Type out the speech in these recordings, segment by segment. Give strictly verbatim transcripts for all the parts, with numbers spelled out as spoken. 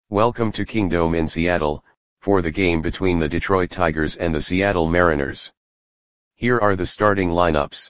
Welcome to Kingdome in Seattle, for the game between the Detroit Tigers and the Seattle Mariners. Here are the starting lineups.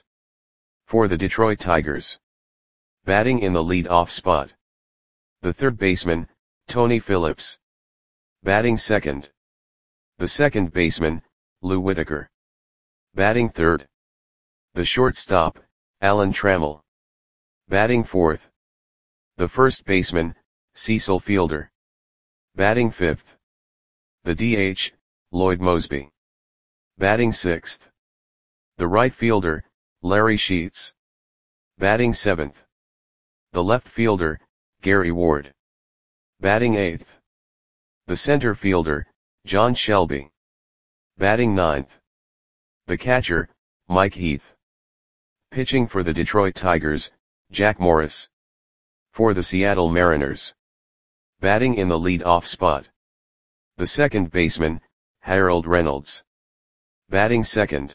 For the Detroit Tigers. Batting in the lead-off spot. The third baseman, Tony Phillips. Batting second. The second baseman, Lou Whitaker. Batting third. The shortstop, Alan Trammell. Batting fourth. The first baseman, Cecil Fielder. Batting fifth. The D H, Lloyd Moseby. Batting sixth. The right fielder, Larry Sheets. Batting seventh. The left fielder, Gary Ward. Batting eighth. The center fielder, John Shelby. Batting ninth. The catcher, Mike Heath. Pitching for the Detroit Tigers, Jack Morris. For the Seattle Mariners. Batting in the lead-off spot. The second baseman, Harold Reynolds. Batting second.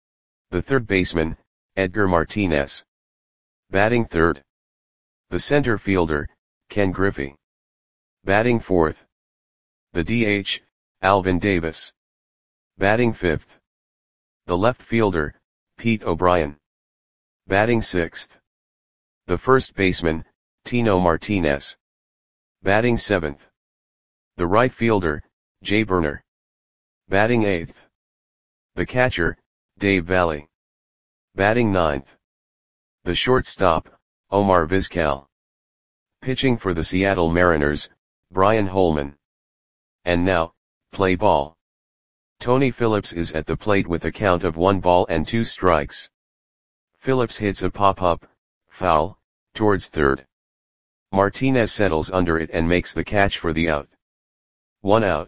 The third baseman, Edgar Martinez. Batting third. The center fielder, Ken Griffey. Batting fourth. The D H, Alvin Davis. Batting fifth. The left fielder, Pete O'Brien. Batting sixth. The first baseman, Tino Martinez. Batting seventh. The right fielder, Jay Burner. Batting eighth. The catcher, Dave Valle. Batting ninth. The shortstop, Omar Vizquel. Pitching for the Seattle Mariners, Brian Holman. And now, play ball. Tony Phillips is at the plate with a count of one ball and two strikes. Phillips hits a pop-up, foul, towards third. Martinez settles under it and makes the catch for the out. One out.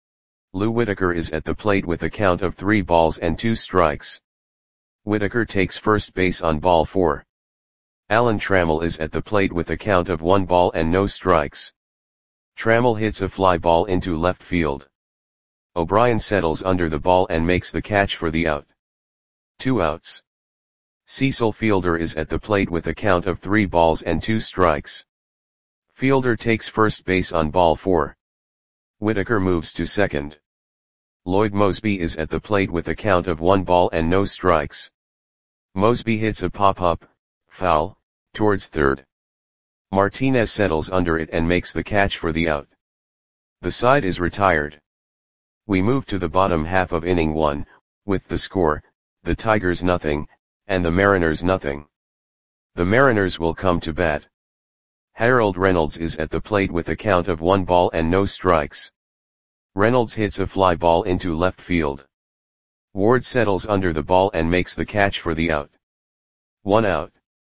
Lou Whitaker is at the plate with a count of three balls and two strikes. Whitaker takes first base on ball four. Alan Trammell is at the plate with a count of one ball and no strikes. Trammell hits a fly ball into left field. O'Brien settles under the ball and makes the catch for the out. Two outs. Cecil Fielder is at the plate with a count of three balls and two strikes. Fielder takes first base on ball four. Whitaker moves to second. Lloyd Moseby is at the plate with a count of one ball and no strikes. Moseby hits a pop-up, foul, towards third. Martinez settles under it and makes the catch for the out. The side is retired. We move to the bottom half of inning one, with the score, the Tigers nothing, and the Mariners nothing. The Mariners will come to bat. Harold Reynolds is at the plate with a count of one ball and no strikes. Reynolds hits a fly ball into left field. Ward settles under the ball and makes the catch for the out. One out.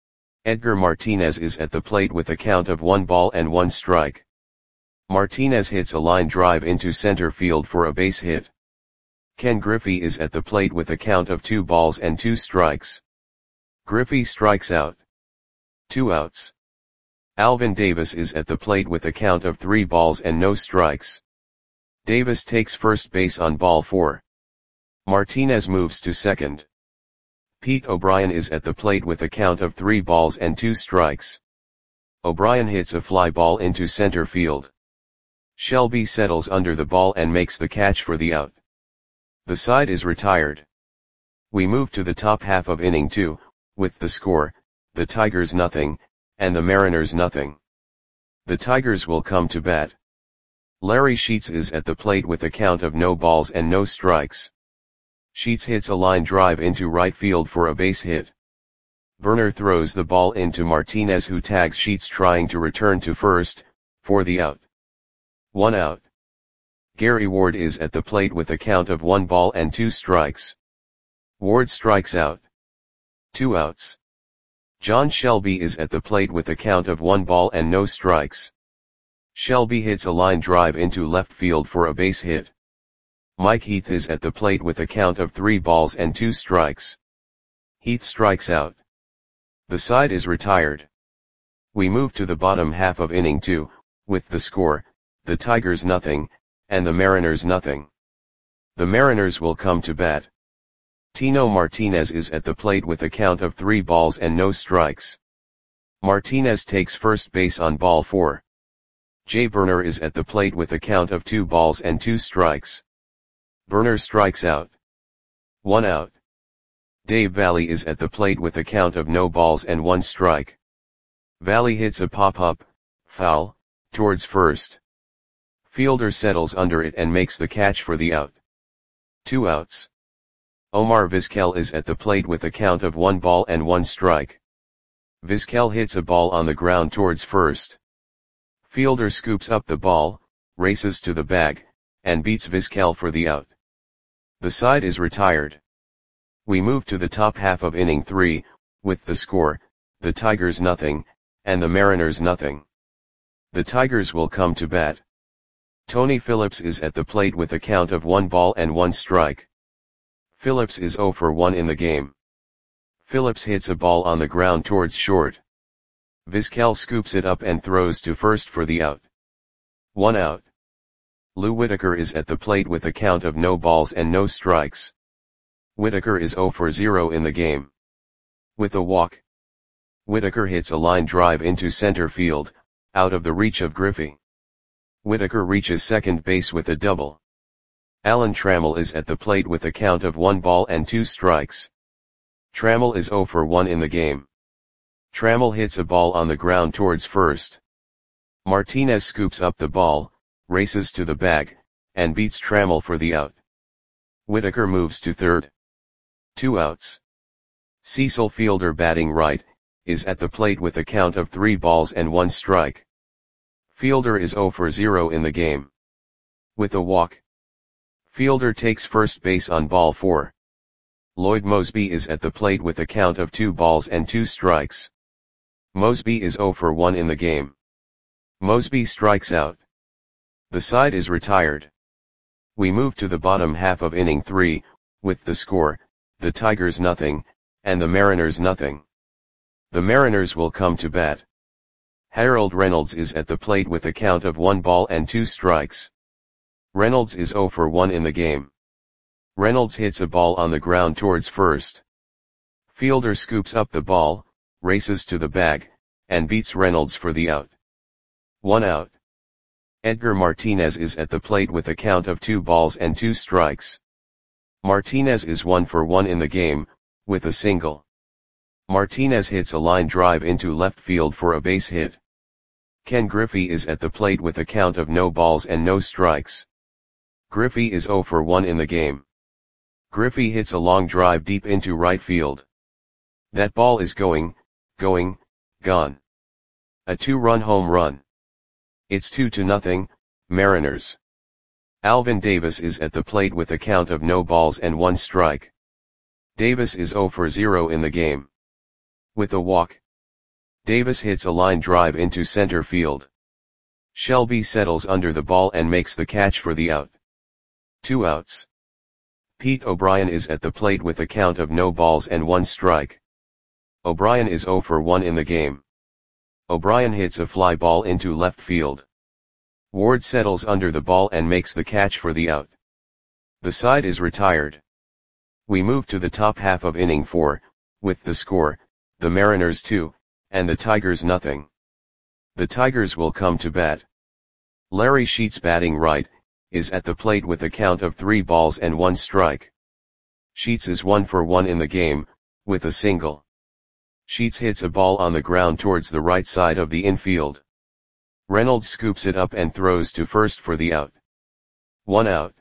Edgar Martinez is at the plate with a count of one ball and one strike. Martinez hits a line drive into center field for a base hit. Ken Griffey is at the plate with a count of two balls and two strikes. Griffey strikes out. Two outs. Alvin Davis is at the plate with a count of three balls and no strikes. Davis takes first base on ball four. Martinez moves to second. Pete O'Brien is at the plate with a count of three balls and two strikes. O'Brien hits a fly ball into center field. Shelby settles under the ball and makes the catch for the out. The side is retired. We move to the top half of inning two, with the score, the Tigers nothing, and the Mariners nothing. The Tigers will come to bat. Larry Sheets is at the plate with a count of no balls and no strikes. Sheets hits a line drive into right field for a base hit. Burner throws the ball into Martinez, who tags Sheets trying to return to first, for the out. One out. Gary Ward is at the plate with a count of one ball and two strikes. Ward strikes out. Two outs. John Shelby is at the plate with a count of one ball and no strikes. Shelby hits a line drive into left field for a base hit. Mike Heath is at the plate with a count of three balls and two strikes. Heath strikes out. The side is retired. We move to the bottom half of inning two, with the score, the Tigers nothing, and the Mariners nothing. The Mariners will come to bat. Tino Martinez is at the plate with a count of three balls and no strikes. Martinez takes first base on ball four. Jay Burner is at the plate with a count of two balls and two strikes. Burner strikes out. One out. Dave Valley is at the plate with a count of no balls and one strike. Valley hits a pop-up, foul, towards first. Fielder settles under it and makes the catch for the out. Two outs. Omar Vizquel is at the plate with a count of one ball and one strike. Vizquel hits a ball on the ground towards first. Fielder scoops up the ball, races to the bag, and beats Vizquel for the out. The side is retired. We move to the top half of inning three, with the score, the Tigers nothing, and the Mariners nothing. The Tigers will come to bat. Tony Phillips is at the plate with a count of one ball and one strike. Phillips is oh for one in the game. Phillips hits a ball on the ground towards short. Vizquel scoops it up and throws to first for the out. One out. Lou Whitaker is at the plate with a count of no balls and no strikes. Whitaker is oh for zero in the game. With a walk. Whitaker hits a line drive into center field, out of the reach of Griffey. Whitaker reaches second base with a double. Alan Trammell is at the plate with a count of one ball and two strikes. Trammell is oh for one in the game. Trammell hits a ball on the ground towards first. Martinez scoops up the ball, races to the bag, and beats Trammell for the out. Whitaker moves to third. Two outs. Cecil Fielder, batting right, is at the plate with a count of three balls and one strike. Fielder is oh for zero in the game. With a walk. Fielder takes first base on ball four. Lloyd Moseby is at the plate with a count of two balls and two strikes. Moseby is oh for one in the game. Moseby strikes out. The side is retired. We move to the bottom half of inning three, with the score, the Tigers nothing, and the Mariners nothing. The Mariners will come to bat. Harold Reynolds is at the plate with a count of one ball and two strikes. Reynolds is oh for one in the game. Reynolds hits a ball on the ground towards first. Fielder scoops up the ball, races to the bag, and beats Reynolds for the out. One out. Edgar Martinez is at the plate with a count of two balls and two strikes. Martinez is one for one in the game, with a single. Martinez hits a line drive into left field for a base hit. Ken Griffey is at the plate with a count of no balls and no strikes. Griffey is oh for one in the game. Griffey hits a long drive deep into right field. That ball is going, going, gone. A two-run home run. It's two to nothing, Mariners. Alvin Davis is at the plate with a count of no balls and one strike. Davis is oh for zero in the game. With a walk. Davis hits a line drive into center field. Shelby settles under the ball and makes the catch for the out. Two outs. Pete O'Brien is at the plate with a count of no balls and one strike. O'Brien is oh for one in the game. O'Brien hits a fly ball into left field. Ward settles under the ball and makes the catch for the out. The side is retired. We move to the top half of inning four, with the score, the Mariners two, and the Tigers nothing. The Tigers will come to bat. Larry Sheets, batting right, is at the plate with a count of three balls and one strike. Sheets is one for one in the game, with a single. Sheets hits a ball on the ground towards the right side of the infield. Reynolds scoops it up and throws to first for the out. One out.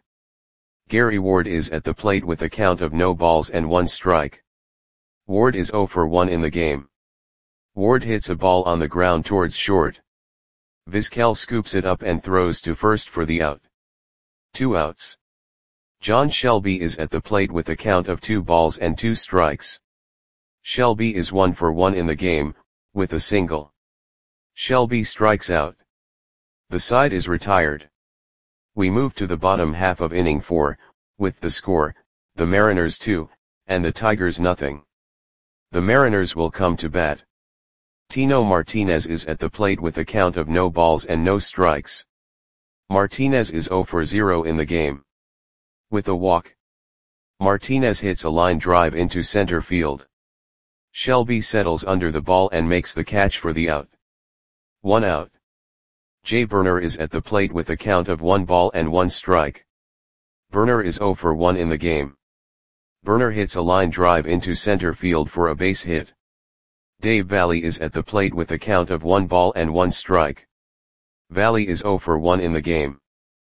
Gary Ward is at the plate with a count of no balls and one strike. Ward is oh for one in the game. Ward hits a ball on the ground towards short. Vizquel scoops it up and throws to first for the out. Two outs. John Shelby is at the plate with a count of two balls and two strikes. Shelby is one for one in the game, with a single. Shelby strikes out. The side is retired. We move to the bottom half of inning four, with the score, the Mariners two, and the Tigers nothing. The Mariners will come to bat. Tino Martinez is at the plate with a count of no balls and no strikes. Martinez is oh for zero in the game. With a walk. Martinez hits a line drive into center field. Shelby settles under the ball and makes the catch for the out. One out. Jay Burner is at the plate with a count of one ball and one strike. Burner is zero for one in the game. Burner hits a line drive into center field for a base hit. Dave Valle is at the plate with a count of one ball and one strike. Valle is zero for one in the game.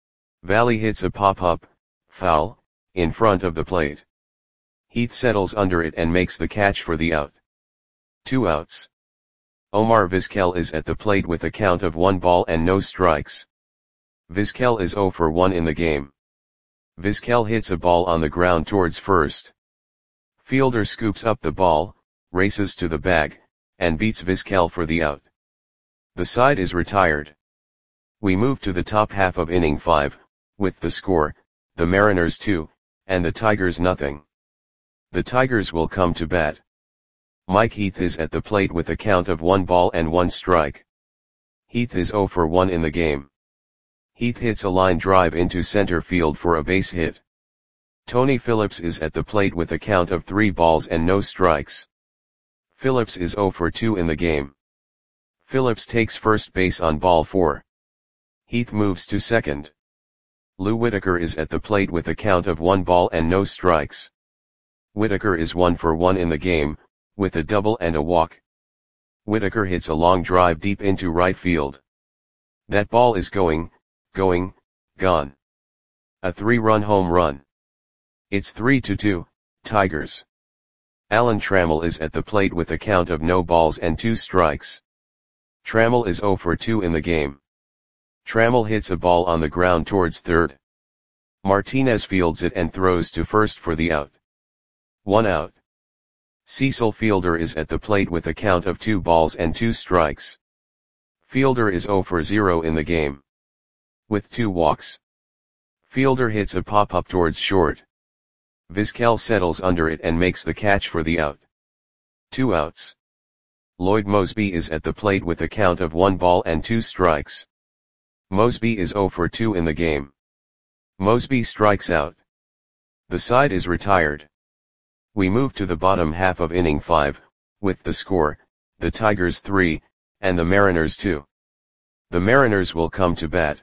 Valle hits a pop-up, foul, in front of the plate. Heath settles under it and makes the catch for the out. Two outs. Omar Vizquel is at the plate with a count of one ball and no strikes. Vizquel is zero for one in the game. Vizquel hits a ball on the ground towards first. Fielder scoops up the ball, races to the bag, and beats Vizquel for the out. The side is retired. We move to the top half of inning five, with the score, the Mariners two, and the Tigers nothing. The Tigers will come to bat. Mike Heath is at the plate with a count of one ball and one strike. Heath is zero for one in the game. Heath hits a line drive into center field for a base hit. Tony Phillips is at the plate with a count of three balls and no strikes. Phillips is zero for two in the game. Phillips takes first base on ball four. Heath moves to second. Lou Whitaker is at the plate with a count of one ball and no strikes. Whitaker is one for one in the game, with a double and a walk. Whitaker hits a long drive deep into right field. That ball is going, going, gone. A three-run home run. It's three to two, Tigers. Alan Trammell is at the plate with a count of no balls and two strikes. Trammell is zero for two in the game. Trammell hits a ball on the ground towards third. Martinez fields it and throws to first for the out. One out. Cecil Fielder is at the plate with a count of two balls and two strikes. Fielder is zero for zero in the game. With two walks. Fielder hits a pop-up towards short. Vizquel settles under it and makes the catch for the out. Two outs. Lloyd Moseby is at the plate with a count of one ball and two strikes. Moseby is zero for two in the game. Moseby strikes out. The side is retired. We move to the bottom half of inning five, with the score, the Tigers three, and the Mariners two. The Mariners will come to bat.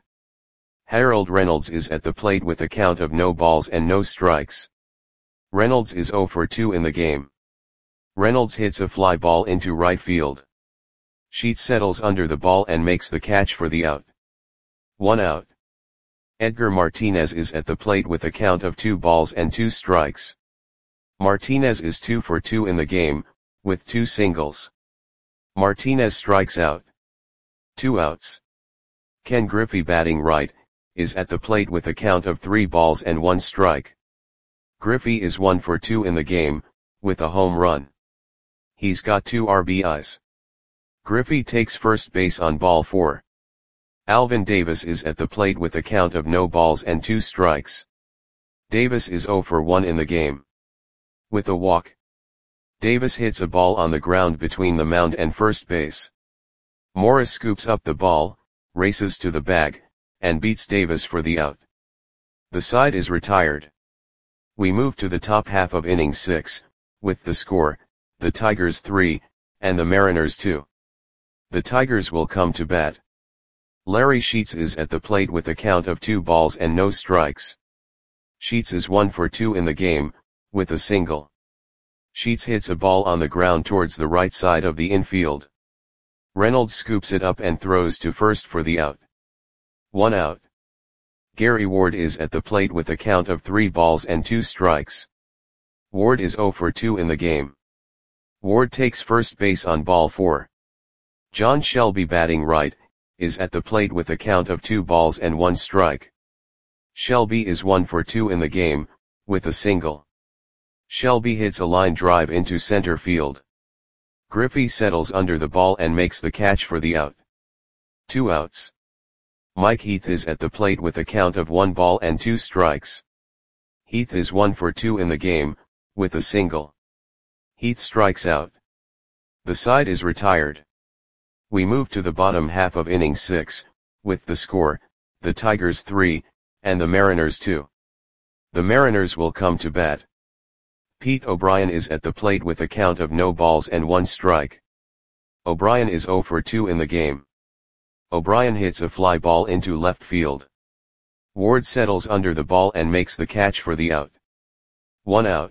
Harold Reynolds is at the plate with a count of no balls and no strikes. Reynolds is zero for two in the game. Reynolds hits a fly ball into right field. Sheets settles under the ball and makes the catch for the out. One out. Edgar Martinez is at the plate with a count of two balls and two strikes. Martinez is two for two in the game, with two singles. Martinez strikes out. Two outs. Ken Griffey, batting right, is at the plate with a count of three balls and one strike. Griffey is one for two in the game, with a home run. He's got two R B Is. Griffey takes first base on ball four. Alvin Davis is at the plate with a count of no balls and two strikes. Davis is zero for one in the game. With a walk. Davis hits a ball on the ground between the mound and first base. Morris scoops up the ball, races to the bag, and beats Davis for the out. The side is retired. We move to the top half of inning six, with the score, the Tigers three, and the Mariners two. The Tigers will come to bat. Larry Sheets is at the plate with a count of two balls and no strikes. Sheets is one for two in the game, with a single. Sheets hits a ball on the ground towards the right side of the infield. Reynolds scoops it up and throws to first for the out. One out. Gary Ward is at the plate with a count of three balls and two strikes. Ward is zero for two in the game. Ward takes first base on ball four. John Shelby, batting right, is at the plate with a count of two balls and one strike. Shelby is one for two in the game, with a single. Shelby hits a line drive into center field. Griffey settles under the ball and makes the catch for the out. Two outs. Mike Heath is at the plate with a count of one ball and two strikes. Heath is one for two in the game, with a single. Heath strikes out. The side is retired. We move to the bottom half of inning six, with the score, the Tigers three, and the Mariners two. The Mariners will come to bat. Pete O'Brien is at the plate with a count of no balls and one strike. O'Brien is zero for two in the game. O'Brien hits a fly ball into left field. Ward settles under the ball and makes the catch for the out. One out.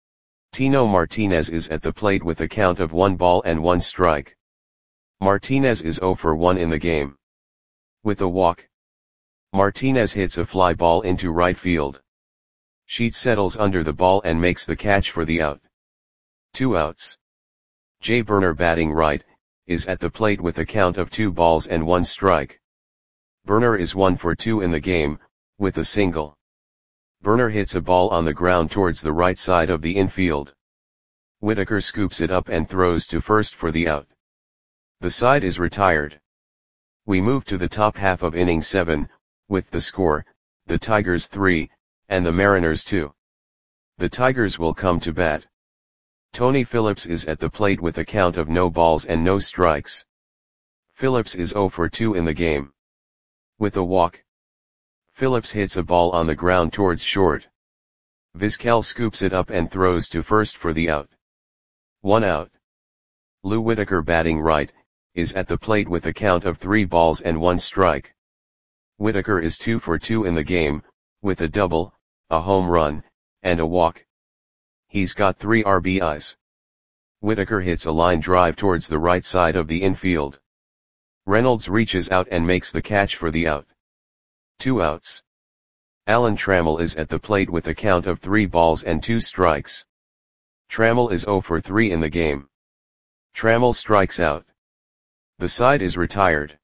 Tino Martinez is at the plate with a count of one ball and one strike. Martinez is zero for one in the game. With a walk, Martinez hits a fly ball into right field. Sheets settles under the ball and makes the catch for the out. Two outs. Jay Burner, batting right, is at the plate with a count of two balls and one strike. Burner is one for two in the game, with a single. Burner hits a ball on the ground towards the right side of the infield. Whitaker scoops it up and throws to first for the out. The side is retired. We move to the top half of inning seven, with the score, the Tigers three, and the Mariners two. The Tigers will come to bat. Tony Phillips is at the plate with a count of no balls and no strikes. Phillips is zero for two in the game. With a walk, Phillips hits a ball on the ground towards short. Vizquel scoops it up and throws to first for the out. One out. Lou Whitaker, batting right, is at the plate with a count of three balls and one strike. Whitaker is two for two in the game, with a double, a home run, and a walk. He's got three R B Is. Whitaker hits a line drive towards the right side of the infield. Reynolds reaches out and makes the catch for the out. Two outs. Alan Trammell is at the plate with a count of three balls and two strikes. Trammell is zero for three in the game. Trammell strikes out. The side is retired.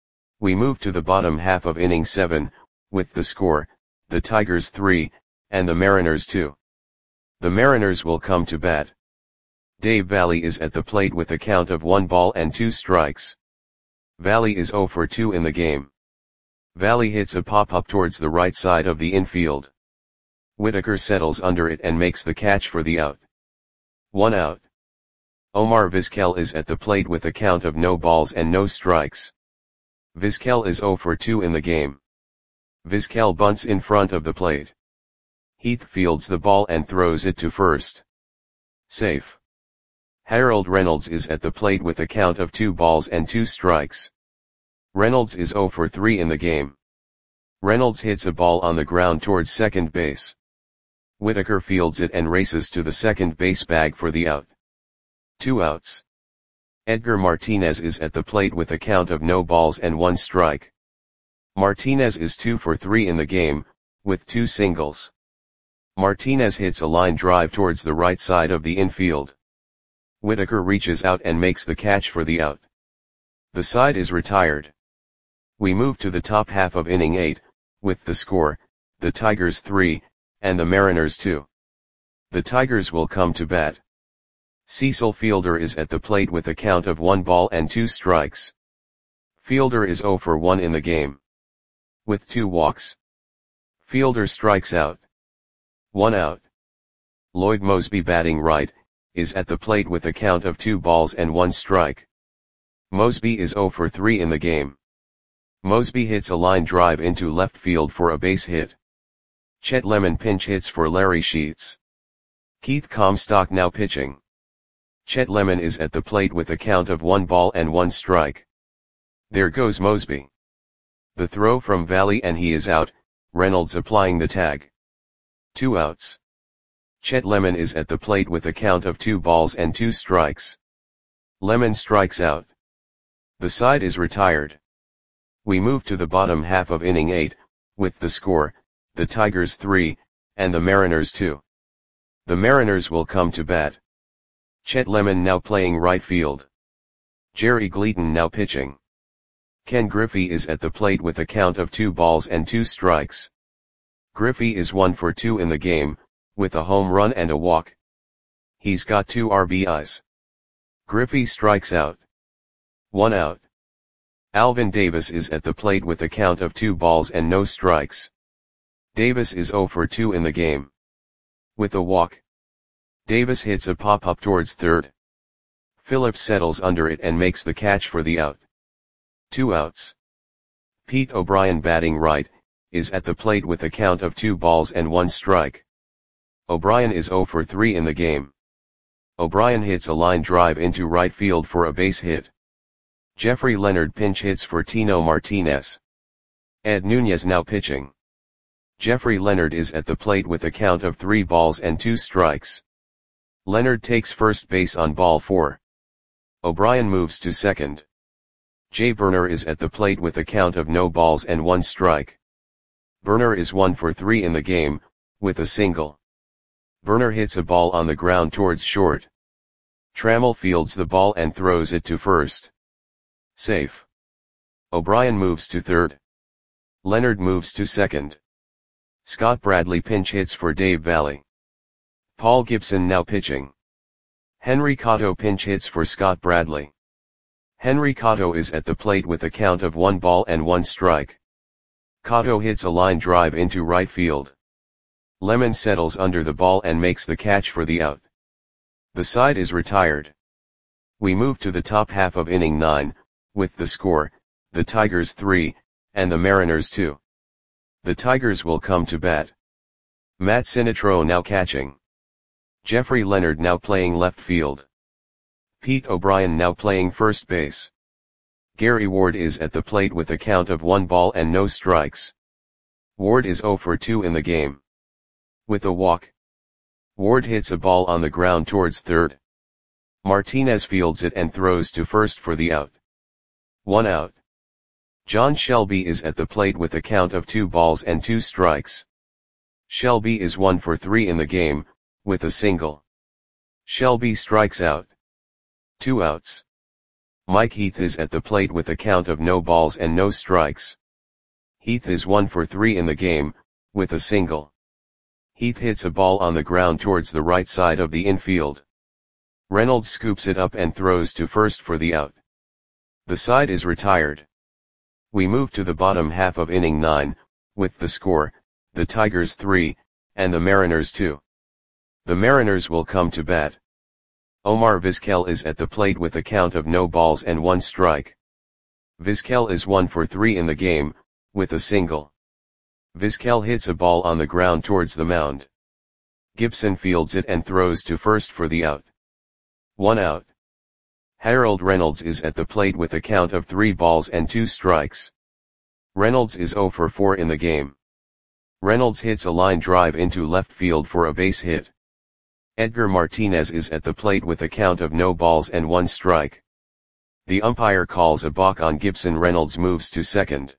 We move to the bottom half of inning seven, with the score, the Tigers three, and the Mariners two. The Mariners will come to bat. Dave Valle is at the plate with a count of one ball and two strikes. Valle is zero for two in the game. Valle hits a pop-up towards the right side of the infield. Whitaker settles under it and makes the catch for the out. One out. Omar Vizquel is at the plate with a count of no balls and no strikes. Vizquel is zero for two in the game. Vizquel bunts in front of the plate. Heath fields the ball and throws it to first. Safe. Harold Reynolds is at the plate with a count of two balls and two strikes. Reynolds is zero for three in the game. Reynolds hits a ball on the ground towards second base. Whitaker fields it and races to the second base bag for the out. Two outs. Edgar Martinez is at the plate with a count of no balls and one strike. Martinez is two for three in the game, with two singles. Martinez hits a line drive towards the right side of the infield. Whitaker reaches out and makes the catch for the out. The side is retired. We move to the top half of inning eight, with the score, the Tigers three, and the Mariners two. The Tigers will come to bat. Cecil Fielder is at the plate with a count of one ball and two strikes. Fielder is zero for one in the game. With two walks, Fielder strikes out. One out. Lloyd Moseby, batting right, is at the plate with a count of two balls and one strike. Moseby is zero for three in the game. Moseby hits a line drive into left field for a base hit. Chet Lemon pinch hits for Larry Sheets. Keith Comstock now pitching. Chet Lemon is at the plate with a count of one ball and one strike. There goes Moseby. The throw from Valle and he is out, Reynolds applying the tag. Two outs. Chet Lemon is at the plate with a count of two balls and two strikes. Lemon strikes out. The side is retired. We move to the bottom half of inning eight, with the score, the Tigers three, and the Mariners two. The Mariners will come to bat. Chet Lemon now playing right field. Jerry Gleaton now pitching. Ken Griffey is at the plate with a count of two balls and two strikes. Griffey is one for two in the game, with a home run and a walk. He's got two R B Is. Griffey strikes out. One out. Alvin Davis is at the plate with a count of two balls and no strikes. Davis is zero for two in the game. With a walk, Davis hits a pop-up towards third. Phillips settles under it and makes the catch for the out. Two outs. Pete O'Brien, batting right, is at the plate with a count of two balls and one strike. O'Brien is zero for three in the game. O'Brien hits a line drive into right field for a base hit. Jeffrey Leonard pinch hits for Tino Martinez. Ed Nunez now pitching. Jeffrey Leonard is at the plate with a count of three balls and two strikes. Leonard takes first base on ball four. O'Brien moves to second. Jay Burner is at the plate with a count of no balls and one strike. Burner is one for three in the game, with a single. Burner hits a ball on the ground towards short. Trammell fields the ball and throws it to first. Safe. O'Brien moves to third. Leonard moves to second. Scott Bradley pinch hits for Dave Valle. Paul Gibson now pitching. Henry Cotto pinch hits for Scott Bradley. Henry Cotto is at the plate with a count of one ball and one strike. Cotto hits a line drive into right field. Lemon settles under the ball and makes the catch for the out. The side is retired. We move to the top half of inning nine, with the score, the Tigers three, and the Mariners two. The Tigers will come to bat. Matt Sinatro now catching. Jeffrey Leonard now playing left field. Pete O'Brien now playing first base. Gary Ward is at the plate with a count of one ball and no strikes. Ward is zero for two in the game. With a walk. Ward hits a ball on the ground towards third. Martinez fields it and throws to first for the out. One out. John Shelby is at the plate with a count of two balls and two strikes. Shelby is one for three in the game, with a single. Shelby strikes out. Two outs. Mike Heath is at the plate with a count of no balls and no strikes. Heath is one for three in the game, with a single. Heath hits a ball on the ground towards the right side of the infield. Reynolds scoops it up and throws to first for the out. The side is retired. We move to the bottom half of inning nine, with the score, the Tigers three, and the Mariners two. The Mariners will come to bat. Omar Vizquel is at the plate with a count of no balls and one strike. Vizquel is one for three in the game, with a single. Vizquel hits a ball on the ground towards the mound. Gibson fields it and throws to first for the out. One out. Harold Reynolds is at the plate with a count of three balls and two strikes. Reynolds is zero for four in the game. Reynolds hits a line drive into left field for a base hit. Edgar Martinez is at the plate with a count of no balls and one strike. The umpire calls a balk on Gibson. Reynolds moves to second.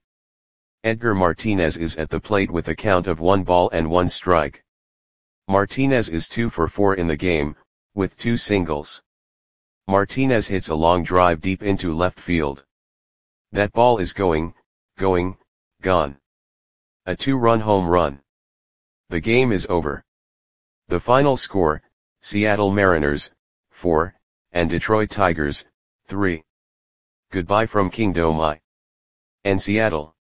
Edgar Martinez is at the plate with a count of one ball and one strike. Martinez is two for four in the game, with two singles. Martinez hits a long drive deep into left field. That ball is going, going, gone. A two-run home run. The game is over. The final score, Seattle Mariners, four, and Detroit Tigers, three. Goodbye from Kingdome I. And Seattle.